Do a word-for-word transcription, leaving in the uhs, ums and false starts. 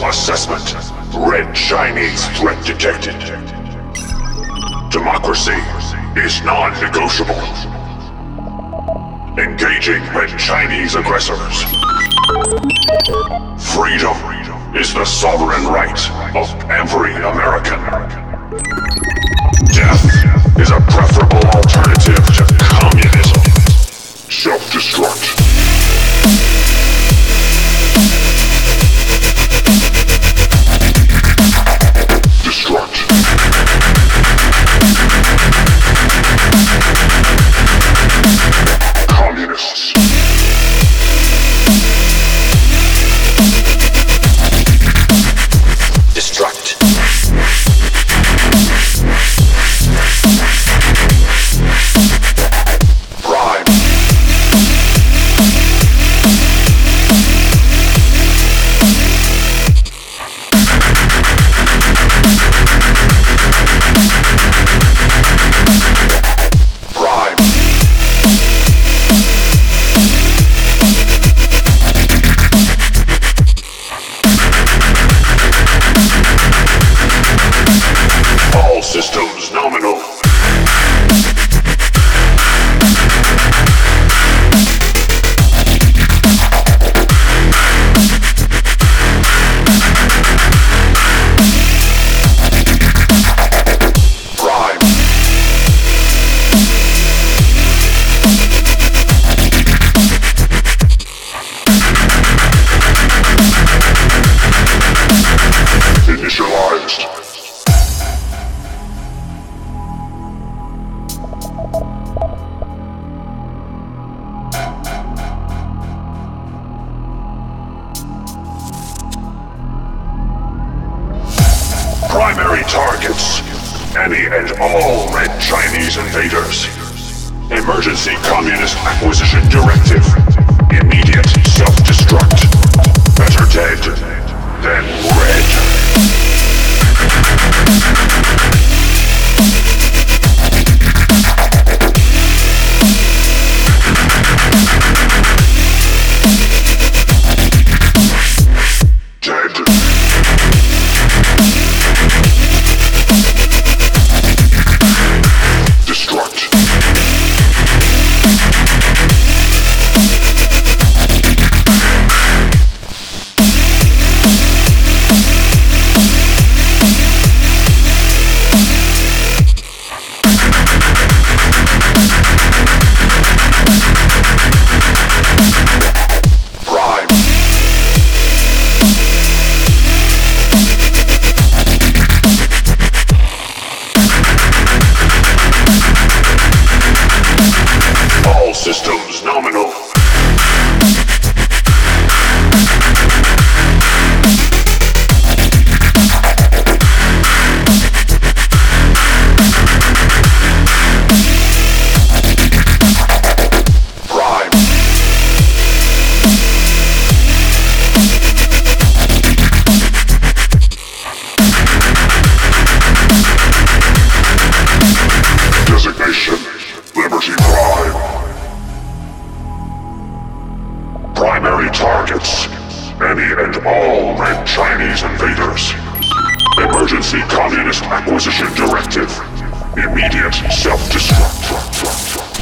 assessment. Red Chinese threat detected. Democracy is non-negotiable. Engaging Red Chinese aggressors. Freedom is the sovereign right of every American. Death is a preferable alternative to communism. Self-destruct. Destruct. Communists. Destruct. Prime. Prime. All systems nominal. Prime. Initialized. Primary targets. Any and all Red Chinese invaders. Emergency Communist Acquisition Directive. Immediate self-destruct. Better dead than red. Dead. Destruct. Prime. All systems nominal. Prime. Designation Liberty Prime. Primary targets. Any and all Red Chinese invaders. Emergency Communist Acquisition Directive. Immediate self-destruct.